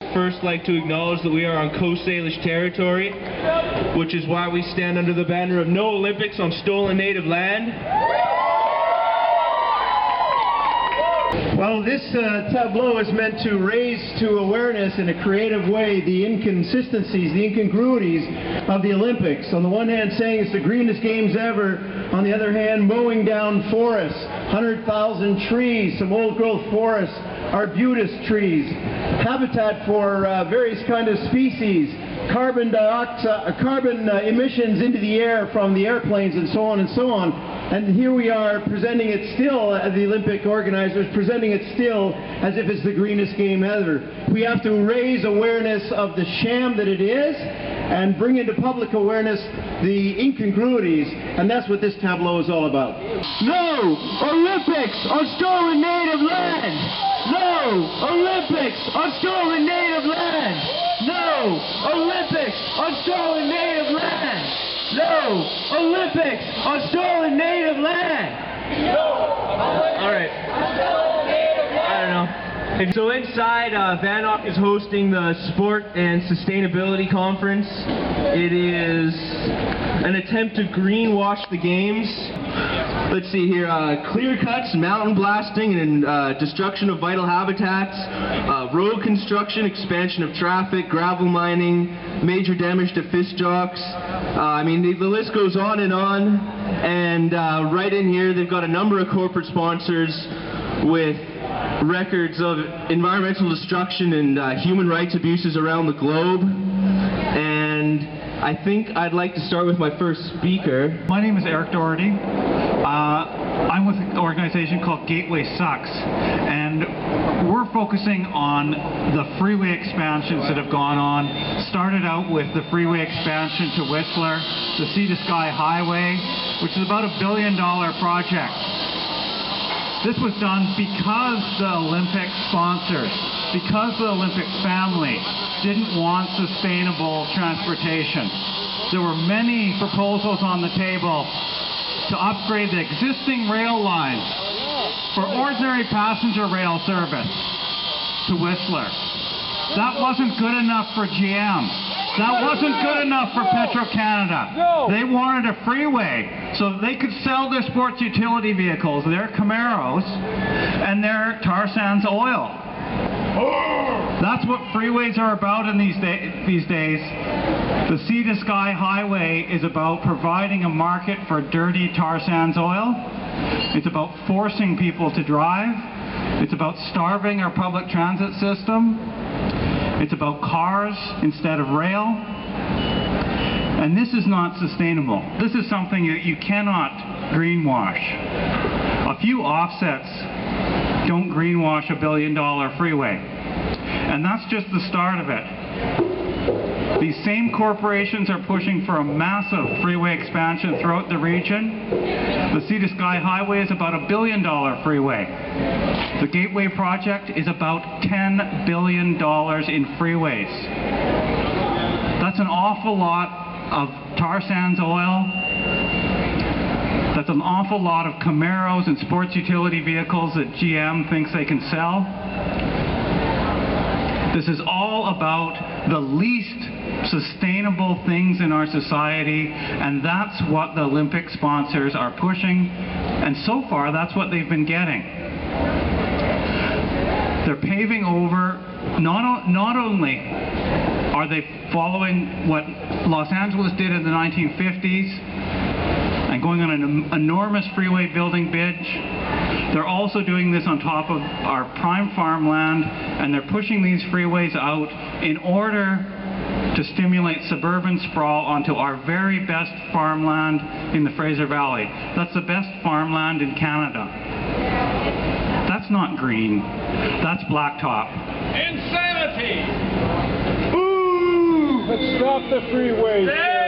first like to acknowledge that we are on Coast Salish territory, which is why we stand under the banner of No Olympics on Stolen Native Land. Well, this tableau is meant to raise to awareness in a creative way the inconsistencies, the incongruities of the Olympics. On the one hand, saying it's the greenest games ever. On the other hand, mowing down forests, 100,000 trees, some old-growth forests, arbutus trees, habitat for various kind of species, carbon emissions into the air from the airplanes, and so on and so on. And here we are presenting it still, the Olympic organizers presenting it still as if it's the greenest game ever. We have to raise awareness of the sham that it is and bring into public awareness the incongruities, and that's what this tableau is all about. No Olympics on stolen native land! No Olympics on stolen native land! No Olympics on stolen native land! No Olympics on stolen native land! Alright. I don't know. So inside, VANOC is hosting the Sport and Sustainability Conference. It is an attempt to greenwash the games. Let's see here, clear cuts, mountain blasting, and destruction of vital habitats, road construction, expansion of traffic, gravel mining, major damage to fish jocks. I mean, the list goes on. And right in here, they've got a number of corporate sponsors with records of environmental destruction and human rights abuses around the globe. And I think I'd like to start with my first speaker. My name is Eric Doherty. I'm with an organization called Gateway Sucks, and we're focusing on the freeway expansions that have gone on. Started out with the freeway expansion to Whistler, the Sea to Sky Highway, which is about $1 billion project. This was done because the Olympic sponsors, because the Olympic family didn't want sustainable transportation. There were many proposals on the table to upgrade the existing rail lines for ordinary passenger rail service to Whistler. That wasn't good enough for GM. That wasn't good enough for Petro-Canada. They wanted a freeway so that they could sell their sports utility vehicles, their Camaros, and their tar sands oil. That's what freeways are about in these days. The Sea to Sky Highway is about providing a market for dirty tar sands oil. It's about forcing people to drive. It's about starving our public transit system. It's about cars instead of rail. And this is not sustainable. This is something that you cannot greenwash. A few offsets don't greenwash $1 billion freeway. And that's just the start of it. These same corporations are pushing for a massive freeway expansion throughout the region. The Sea to Sky Highway is about $1 billion freeway. The Gateway project is about $10 billion in freeways. That's an awful lot of tar sands oil. That's an awful lot of Camaros and sports utility vehicles that GM thinks they can sell. This is all about the least sustainable things in our society, and that's what the Olympic sponsors are pushing, and so far that's what they've been getting. They're paving over, not only are they following what Los Angeles did in the 1950s and going on an enormous freeway building bridge, they're also doing this on top of our prime farmland, and they're pushing these freeways out in order to stimulate suburban sprawl onto our very best farmland in the Fraser Valley. That's the best farmland in Canada. That's not green. That's blacktop. Insanity! Ooh! Let's stop the freeway.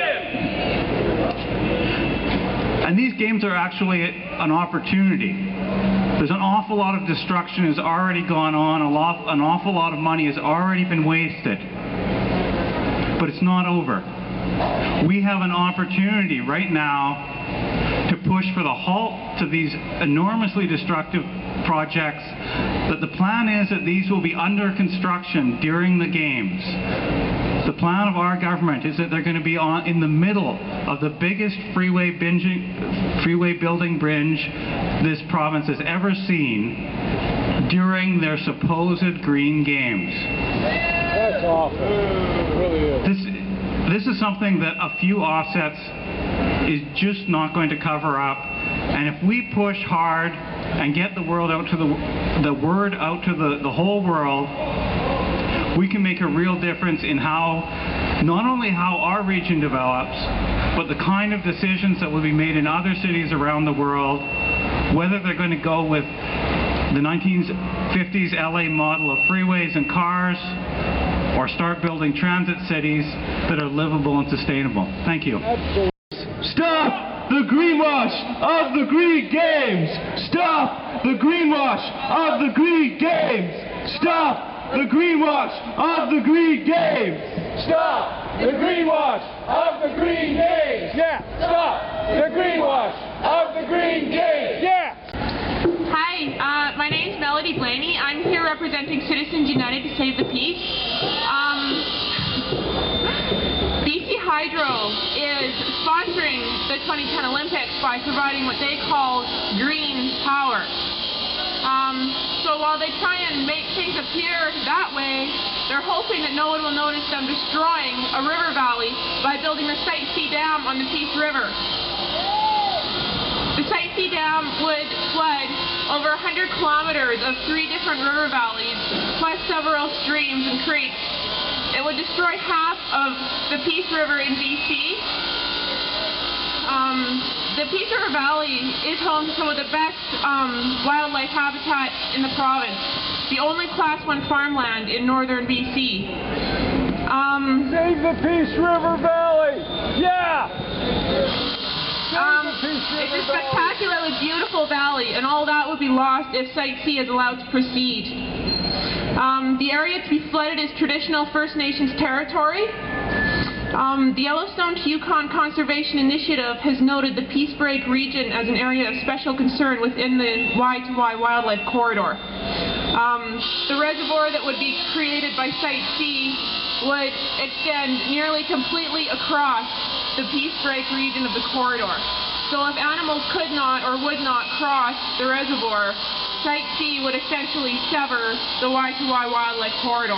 And these games are actually an opportunity. There's an awful lot of destruction has already gone on, an awful lot of money has already been wasted. But it's not over. We have an opportunity right now to push for the halt to these enormously destructive projects, that the plan is that these will be under construction during the Games. The plan of our government is that they're going to be in the middle of the biggest freeway building binge this province has ever seen during their supposed Green Games. That's awful. It really is. This is something that a few offsets is just not going to cover up. And if we push hard and get the word out to the whole world, we can make a real difference in not only how our region develops, but the kind of decisions that will be made in other cities around the world, whether they're going to go with the 1950s LA model of freeways and cars, or start building transit cities that are livable and sustainable. Thank you. Stop the greenwash of the Green Games! Stop the greenwash of the Green Games! Stop the greenwash of the Green Games! Stop the greenwash of the Green Games! Yeah! Stop the greenwash of the Green Games! Yeah! Hi, my name's Melody Blaney. I'm here representing Citizens United to Save the Peace. BC Hydro is sponsoring the 2010 Olympics by providing what they call green power. So while they try and make things appear that way, they're hoping that no one will notice them destroying a river valley by building the Site C Dam on the Peace River. The Site C Dam would flood over 100 kilometers of 3 different river valleys, plus several streams and creeks. It would destroy half of the Peace River in BC. The Peace River Valley is home to some of the best wildlife habitat in the province. The only Class 1 farmland in northern BC. Save the Peace River Valley! Yeah! It's a spectacularly beautiful valley, and all that would be lost if Site C is allowed to proceed. The area to be flooded is traditional First Nations territory. The Yellowstone to Yukon Conservation Initiative has noted the Peace Break region as an area of special concern within the Y2Y Wildlife Corridor. The reservoir that would be created by Site C would extend nearly completely across the Peace Break region of the corridor. So if animals could not or would not cross the reservoir, Site C would essentially sever the Y2Y Wildlife Corridor.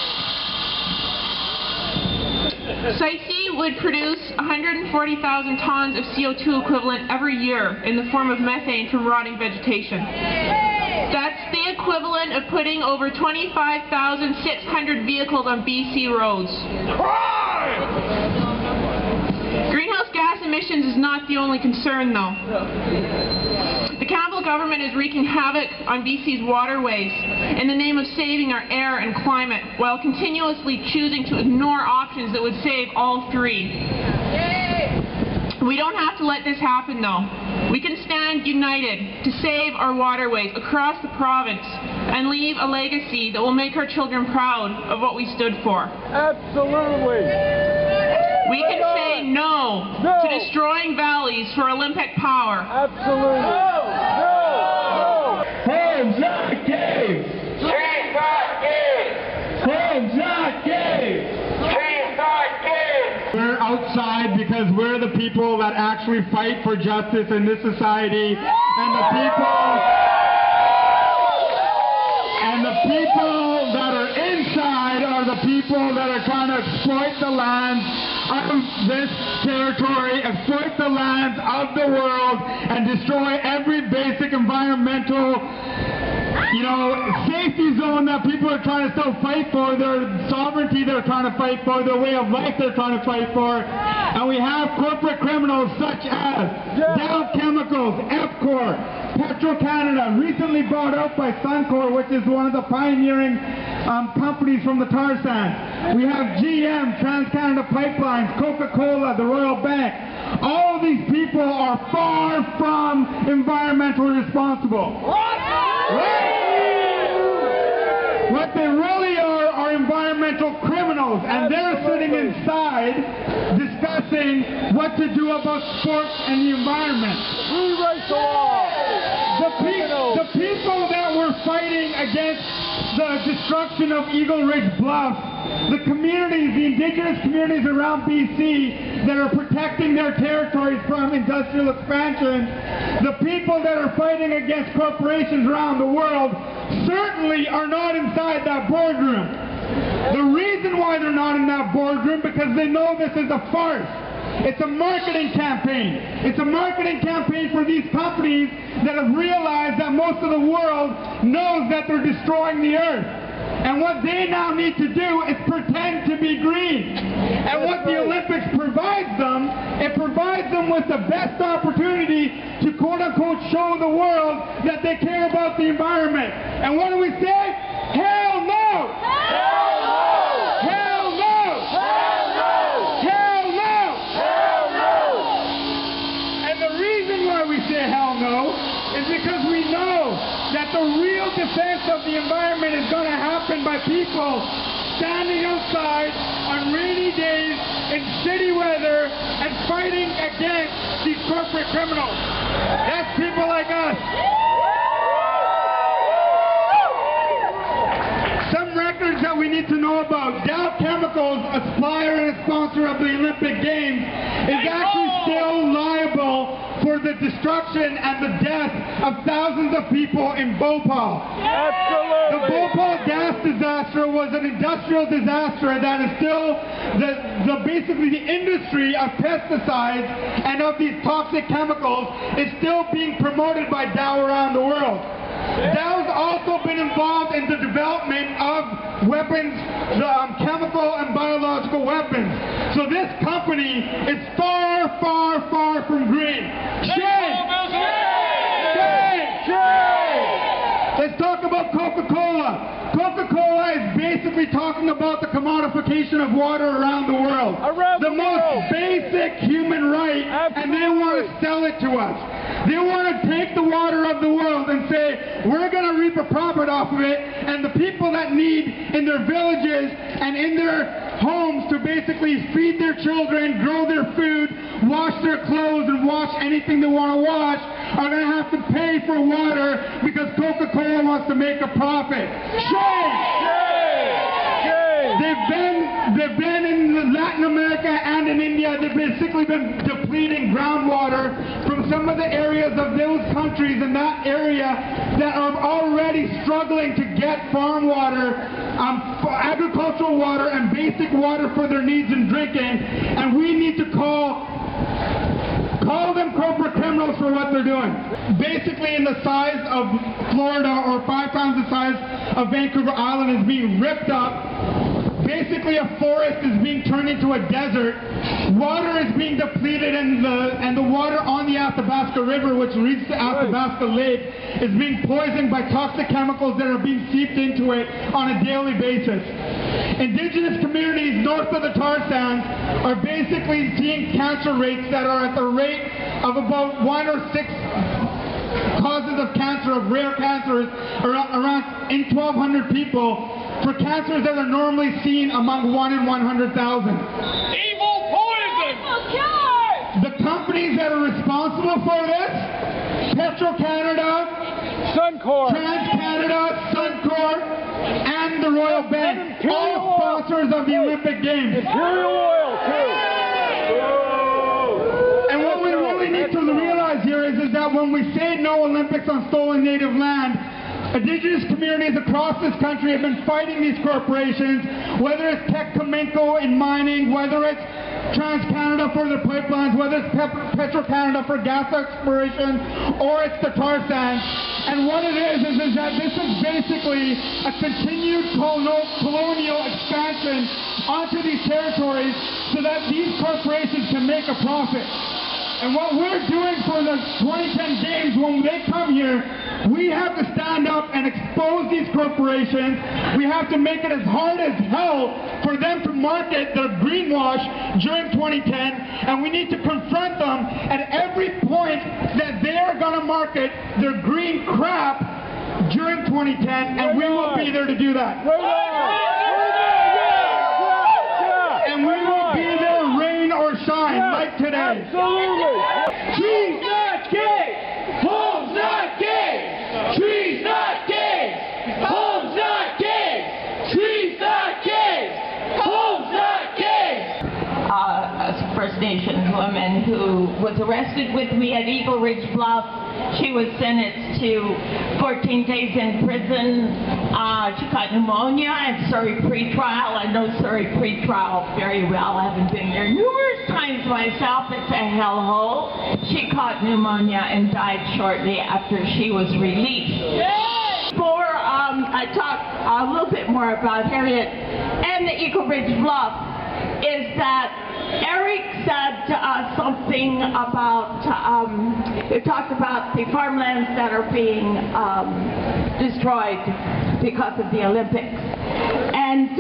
Site C would produce 140,000 tons of CO2 equivalent every year in the form of methane from rotting vegetation. That's the equivalent of putting over 25,600 vehicles on BC roads. Greenhouse gas emissions is not the only concern, though. The Campbell government is wreaking havoc on BC's waterways in the name of saving our air and climate, while continuously choosing to ignore options that would save all three. We don't have to let this happen, though. We can stand united to save our waterways across the province and leave a legacy that will make our children proud of what we stood for. Absolutely! We can say no to destroying valleys for Olympic power. Absolutely! No! Homes not games! Trees not games! Homes not games! Trees not games! We're outside because we're the people that actually fight for justice in this society, and the people that are inside are the people that are trying to exploit the lands of this territory, exploit the lands of the world, and destroy every basic environmental, safety zone that people are trying to still fight for, their sovereignty they're trying to fight for, their way of life they're trying to fight for. And we have corporate criminals such as Dow Chemicals, EPCOR, Petro-Canada, recently bought out by Suncor, which is one of the pioneering companies from the tar sands. We have GM, TransCanada Pipelines, Coca-Cola, the Royal Bank. All of these people are far from environmentally responsible. What they really are environmental criminals, and they're sitting inside discussing what to do about sports and the environment. Rewrite the law! The The people that were fighting against the destruction of Eagle Ridge Bluff, the communities, the indigenous communities around BC that are protecting their territories from industrial expansion, the people that are fighting against corporations around the world certainly are not inside that boardroom. The reason why they're not in that boardroom because they know this is a farce. It's a marketing campaign. It's a marketing campaign for these companies that have realized that most of the world knows that they're destroying the earth. And what they now need to do is pretend to be green. And what the Olympics provides them, it provides them with the best opportunity to quote-unquote show the world that they care about the environment. And what do we say? Hell no! Hell no! Hell no! Hell no! Hell no! Hell no! And the reason why we say hell no is because we know that the real defense of the environment is going to happen by people standing outside on rainy days in shitty weather and fighting against these corporate criminals. That's people like us. Some records that we need to know about. Dow Chemicals, a supplier and a sponsor of the Olympic Games, is actually still liable for the destruction and the death of thousands of people in Bhopal. Absolutely! The Bhopal gas disaster was an industrial disaster that is still basically the industry of pesticides and of these toxic chemicals is still being promoted by Dow around the world. Dow's also been involved in the development of weapons, chemical and biological weapons. So this company is far, far, far from green. Shame! Shame! Shame! Let's talk about Coca-Cola. Coca-Cola is basically talking about the commodification of water around the world. The most basic human right, and they want to sell it to us. They want to take the water of the world and say, we're going to reap a profit off of it, and the people that need in their villages and in their homes to basically feed their children, grow their food, wash their clothes, and wash anything they want to wash are going to have to pay for water because Coca-Cola wants to make a profit. Shame! They've been in Latin America and in India. They've basically been depleting groundwater from some of the areas of those countries in that area that are already struggling to get farm water, agricultural water, and basic water for their needs in drinking. And we need to call them corporate criminals for what they're doing. Basically in the size of Florida, or 5 times the size of Vancouver Island, is being ripped up. Basically a forest is being turned into a desert. Water is being depleted, and the water on the Athabasca River, which leads to Athabasca Lake, is being poisoned by toxic chemicals that are being seeped into it on a daily basis. Indigenous communities north of the tar sands are basically seeing cancer rates that are at the rate of about 1 or 6 causes of cancer, of rare cancers, around in 1,200 people, for cancers that are normally seen among 1 in 100,000. Evil poison! The companies that are responsible for this, Petro-Canada, Suncor, TransCanada, Suncor, and the Royal Bank, all sponsors of the Olympic Games. Imperial Oil, too. And what we really need to realize here is that when we say no Olympics on stolen native land, Indigenous communities across this country have been fighting these corporations, whether it's Teck-Cominco in mining, whether it's TransCanada for their pipelines, whether it's Petro-Canada for gas exploration, or it's the tar sands. And what it is that this is basically a continued colonial expansion onto these territories so that these corporations can make a profit. And what we're doing for the 2010 Games, when they come here, we have to stand up and expose these corporations. We have to make it as hard as hell for them to market their greenwash during 2010, and we need to confront them at every point that they are going to market their green crap during 2010, and we will be there to do that. And we will be there, rain or shine, like today. Absolutely. Trees not gay! Homes not gay! Nations woman who was arrested with me at Eagle Ridge Bluff. She was sentenced to 14 days in prison. She got pneumonia at Surrey pretrial. I know Surrey pretrial very well. I haven't been there numerous times myself. It's a hellhole. She caught pneumonia and died shortly after she was released. Before I talk a little bit more about Harriet and the Eagle Ridge Bluff, is that Eric said something about, he talked about the farmlands that are being destroyed because of the Olympics. And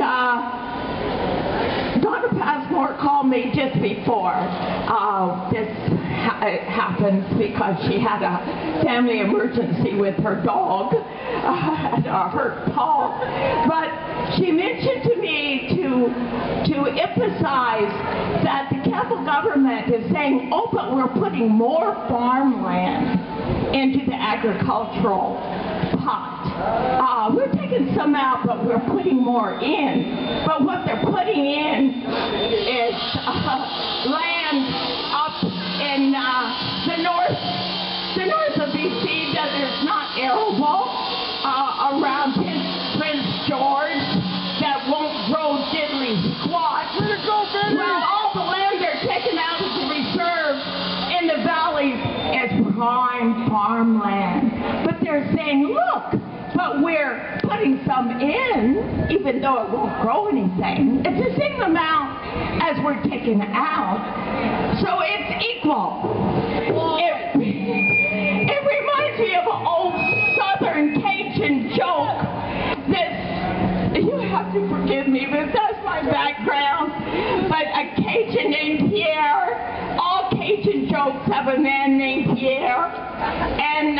Donna Passmore called me just before this happened because she had a family emergency with her dog and a hurt paw. But she mentioned to me to emphasize that the Campbell government is saying, oh, but we're putting more farmland into the agricultural pot. We're taking some out, but we're putting more in. But what they're putting in is land up in the north of BC that is not arable, around Prince George, that won't grow diddly squat. Well, all the land they're taking out of the reserve in the valleys is prime farmland. But they're saying, look, but we're putting some in, even though it won't grow anything. It's the same amount as we're taking out. So it's equal. It reminds me of an old Southern Cajun joke. You have to forgive me, but that's my background. But a Cajun named Pierre, all Cajun jokes have a man named Pierre. And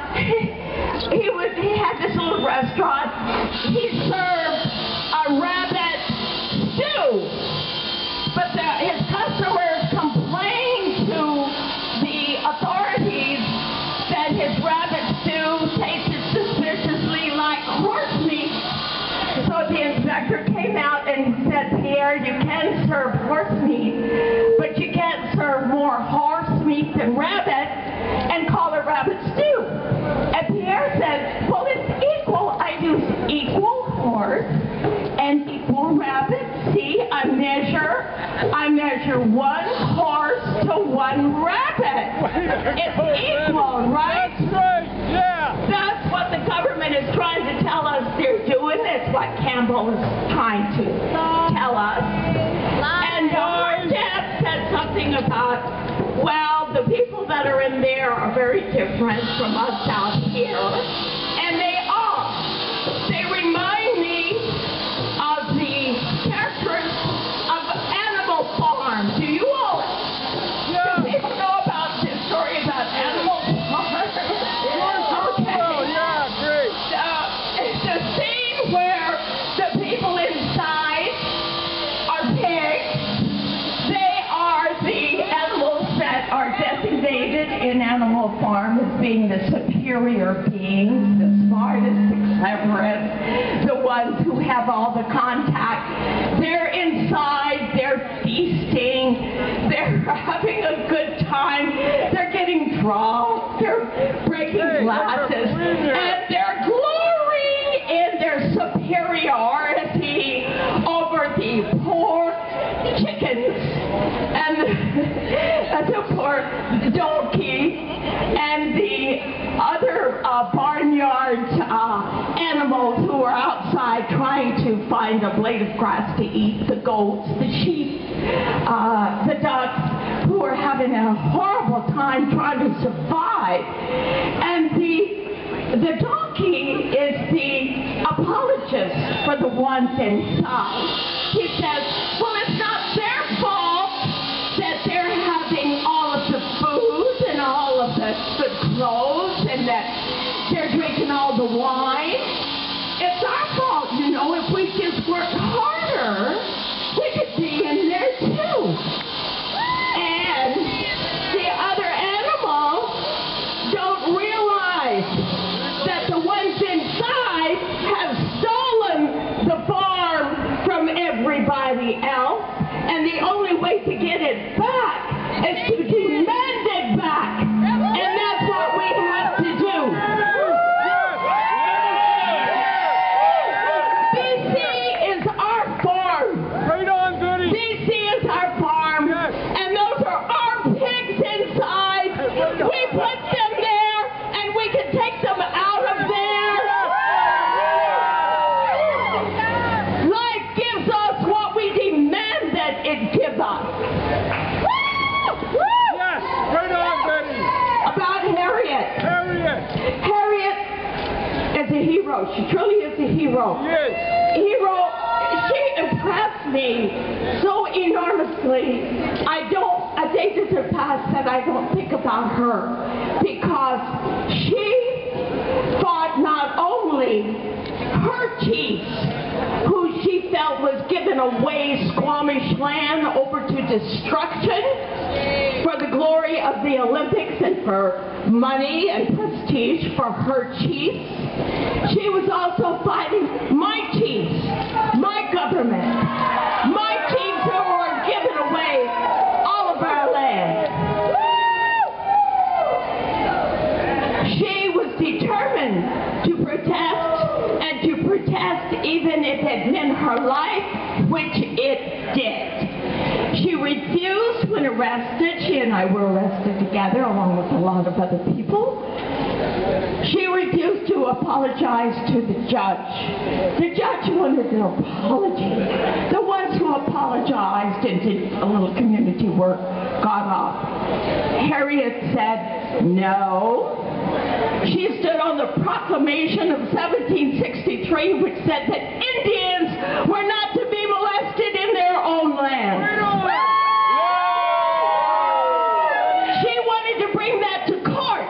he had this little restaurant. He served a rabbit stew. But his customers complained to the authorities that his rabbit stew tasted suspiciously like horse meat. So the inspector came out and said, Pierre, you can serve horse meat, but you can't serve more horse meat than rabbit and call it rabbit stew. And Pierre said, well, it's equal. I use equal horse and equal rabbit. See, I measure one horse to one rabbit. It's equal, right? That's right, yeah. That's what the government is trying to tell us they're doing. That's what Campbell is trying to tell us. And Hortep said something about, well, the people that are in there are very different from us out here. And they are. They remind me of the characters of Animal Farm. Do you all? Do people know about this story about Animal Farm? Okay. Oh, yeah, great. It's a scene where the people inside are pigs. They are the animals that are designated in Animal Farm as being the superior beings, the smartest, the cleverest, the ones who have all the contact. They're inside, they're feasting, they're having a good time, they're getting drunk, they're breaking glasses, and they're glorying in their superiority over the poor chickens and the poor donkey and the other barnyard animals who are outside trying to find a blade of grass to eat, the goats, the sheep, the ducks, who are having a horrible time trying to survive. And the donkey is the apologist for the ones inside. He says, well, it's not their fault that they're having all of the food and all of the good clothes and that they're drinking all the wine. It's our fault, you know. If we just worked harder, we could be in there too. And the other animals don't realize that the ones inside have stolen the farm from everyone somebody else, and the only way to get it back is to demand it back. And that's what we have to do. BC is our farm. Right on, Betty. BC is our farm. Yes. And those are our pigs inside. We put them there, and we can take them out of there. Life gives us what we demand that it give us. Yes, right on, Betty. About Harriet. Harriet. Harriet is a hero. She truly is a hero. Yes. She impressed me so enormously. A day doesn't pass that I don't think about her, because she fought not only her chiefs, who she felt was given away Squamish land over to destruction for the glory of the Olympics and for money and prestige for her chiefs. She was also fighting my chiefs, my government, my chiefs who were giving away all of our land. She was determined to protest, and to protest even if it meant her life, which it did. She refused when arrested. She and I were arrested together along with a lot of other people. She refused to apologize to the judge. The judge wanted an apology. The ones who apologized and did a little community work got off. Harriet said no. She stood on the proclamation of 1763, which said that Indians were not to be molested in their own land. She wanted to bring that to court.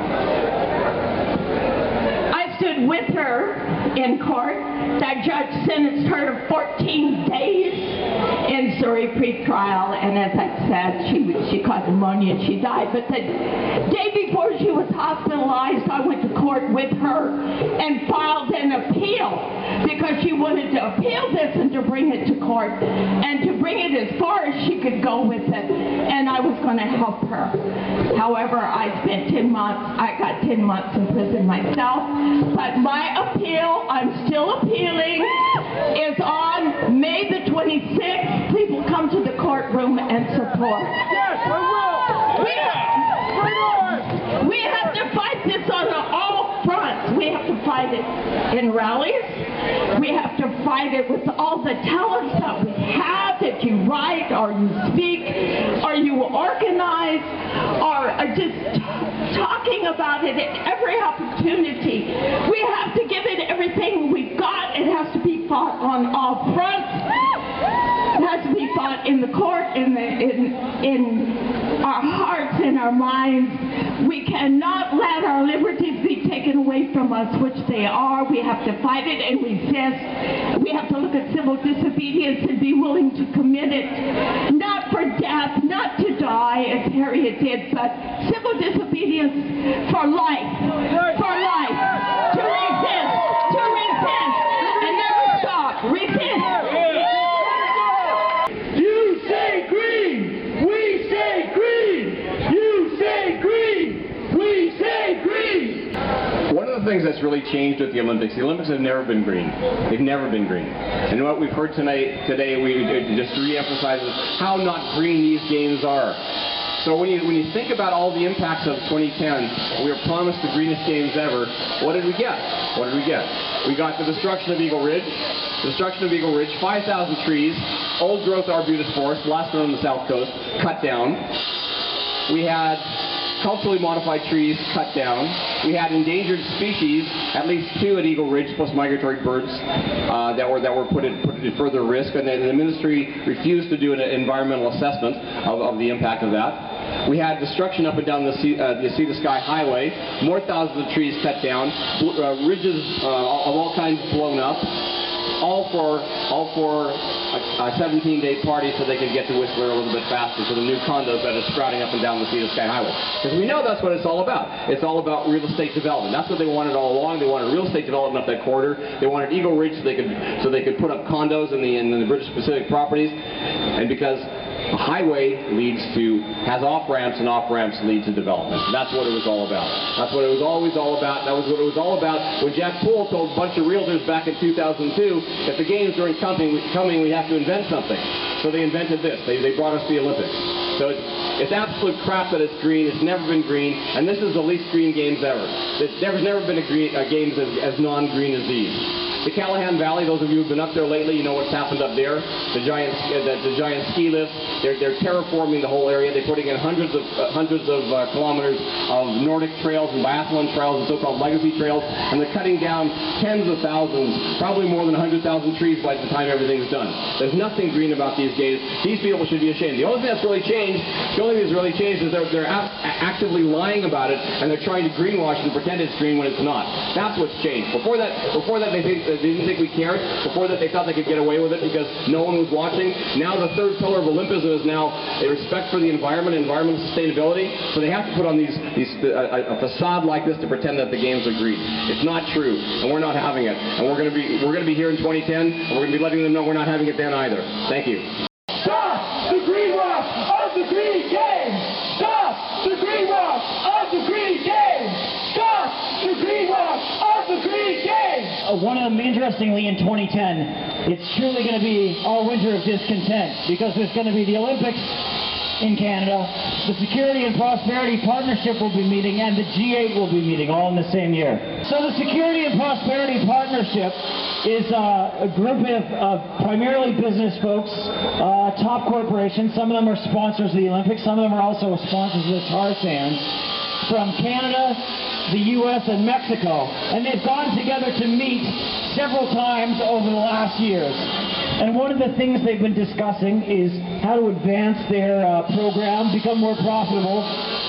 I stood with her in court. That judge sentenced her to 14 days in Surrey pre-trial, and as I said, she caught pneumonia and she died. But the day before she was hospitalized, I went to court with her and filed an appeal, because she wanted to appeal this and to bring it to court and to bring it as far as she could go with it, and I was going to help her. However, I spent 10 months, I got 10 months in prison myself, but my appeal, I'm still appealing, is on May the 26th. People come to the courtroom and support. Yes, I will. We have to fight this on all fronts. We have to fight it in rallies. We have to fight it with all the talents that we have, that you write or you speak or you organize or just talking about it at every opportunity. We have to give it everything we've got. It has to be fought on all fronts. It has to be fought in the court, in our hearts, in our minds. We cannot let our liberties be taken away from us, which they are. We have to fight it and resist. We have to look at civil disobedience and be willing to commit it, not for death, not to die, as Harriet did, but civil disobedience for life, for life, to resist, and never stop. Resist. You say green, we say green. You say green, we say green. One of the things that's really changed with the Olympics have never been green. They've never been green. And what we've heard today, we just re-emphasizes how not green these games are. So when you think about all the impacts of 2010, we were promised the greenest games ever. What did we get? We got the destruction of Eagle Ridge. 5,000 trees, old growth arbutus forest, last one on the south coast, cut down. We had culturally modified trees cut down. We had endangered species, at least 2 at Eagle Ridge, plus migratory birds that were put at further risk, and the ministry refused to do an environmental assessment of the impact of that. We had destruction up and down the Sea to Sky Highway, more thousands of trees cut down, ridges of all kinds blown up. all for a 17-day party so they could get to Whistler a little bit faster for the new condos that are sprouting up and down the Sea to Sky Highway. Because we know that's what it's all about. It's all about real estate development. That's what they wanted all along. They wanted real estate development up that corridor. They wanted Eagle Ridge so they could put up condos in the British Pacific properties. And because a highway has off-ramps, and off-ramps lead to development. That's what it was all about. That's what it was always all about. That was what it was all about when Jack Poole told a bunch of realtors back in 2002, if the games aren't coming, we have to invent something. So they invented this. They brought us the Olympics. So it's absolute crap that it's green. It's never been green, and this is the least green games ever. There's never been a games as non-green as these. The Callahan Valley, those of you who've been up there lately, you know what's happened up there. The giant ski lifts. They're terraforming the whole area. They're putting in hundreds of kilometers of Nordic trails and biathlon trails and so-called legacy trails, and they're cutting down tens of thousands, probably more than 100,000 trees by the time everything's done. There's nothing green about these games. These people should be ashamed. The only thing that's really changed is they're actively lying about it, and they're trying to greenwash and pretend it's green when it's not. That's what's changed. Before that, they didn't think we cared. Before that, they thought they could get away with it because no one was watching. Now the third pillar of Olympism is now a respect for the environment and environmental sustainability. So they have to put on a facade like this to pretend that the games are green. It's not true, and we're not having it. And we're going to be here in 2010, and we're going to be letting them know we're not having it then either. Thank you. Stop the greenwash of the green game! Stop the greenwash of the green game! Stop the greenwash of the green game! Interestingly, in 2010, it's truly going to be our winter of discontent because there's going to be the Olympics in Canada, the Security and Prosperity Partnership will be meeting, and the G8 will be meeting all in the same year. So the Security and Prosperity Partnership is a group of primarily business folks, top corporations. Some of them are sponsors of the Olympics. Some of them are also sponsors of the tar sands from Canada, the U.S., and Mexico. And they've gone together to meet several times over the last years. And one of the things they've been discussing is how to advance their program, become more profitable,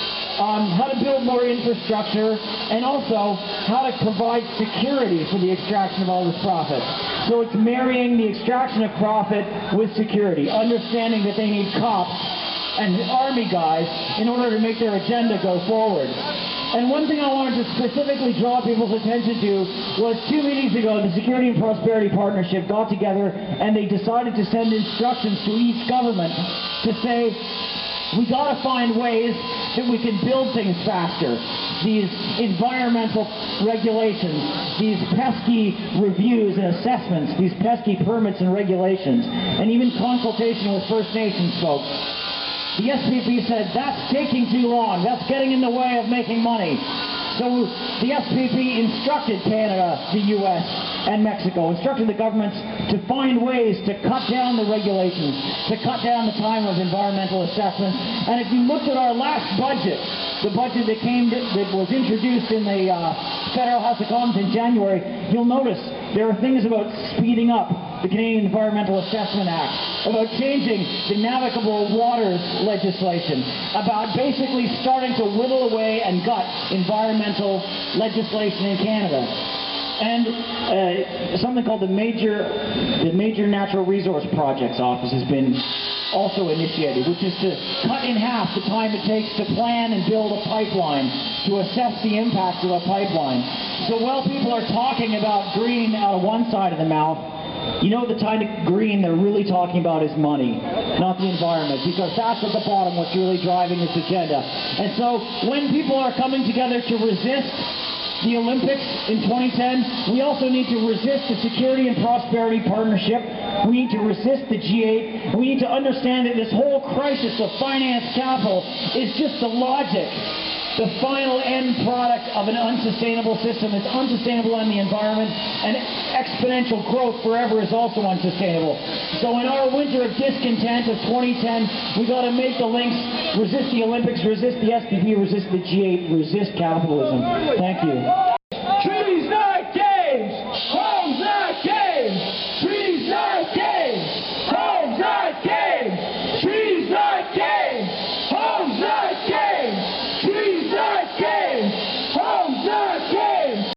how to build more infrastructure, and also how to provide security for the extraction of all this profit. So it's marrying the extraction of profit with security, understanding that they need cops and army guys in order to make their agenda go forward. And one thing I wanted to specifically draw people's attention to was 2 meetings ago, the Security and Prosperity Partnership got together and they decided to send instructions to each government to say, we got to find ways that we can build things faster. These environmental regulations, these pesky reviews and assessments, these pesky permits and regulations, and even consultation with First Nations folks. The SPP said, that's taking too long. That's getting in the way of making money. So the SPP instructed Canada, the U.S., and Mexico, instructed the governments to find ways to cut down the regulations, to cut down the time of environmental assessment. And if you looked at our last budget, the budget that was introduced in the Federal House of Commons in January, you'll notice there are things about speeding up the Canadian Environmental Assessment Act, about changing the navigable waters legislation, about basically starting to whittle away and gut environmental legislation in Canada. And something called the Major Natural Resource Projects Office has been also initiated, which is to cut in half the time it takes to plan and build a pipeline, to assess the impacts of a pipeline. So while people are talking about green out of one side of the mouth, you know the kind of green they're really talking about is money, not the environment, because that's at the bottom what's really driving this agenda. And so when people are coming together to resist the Olympics in 2010, we also need to resist the Security and Prosperity Partnership. We need to resist the G8. We need to understand that this whole crisis of finance capital is just the logic, the final end product of an unsustainable system. It's unsustainable on the environment, and exponential growth forever is also unsustainable. So in our winter of discontent of 2010, we got to make the links, resist the Olympics, resist the SPP, resist the G8, resist capitalism. Thank you.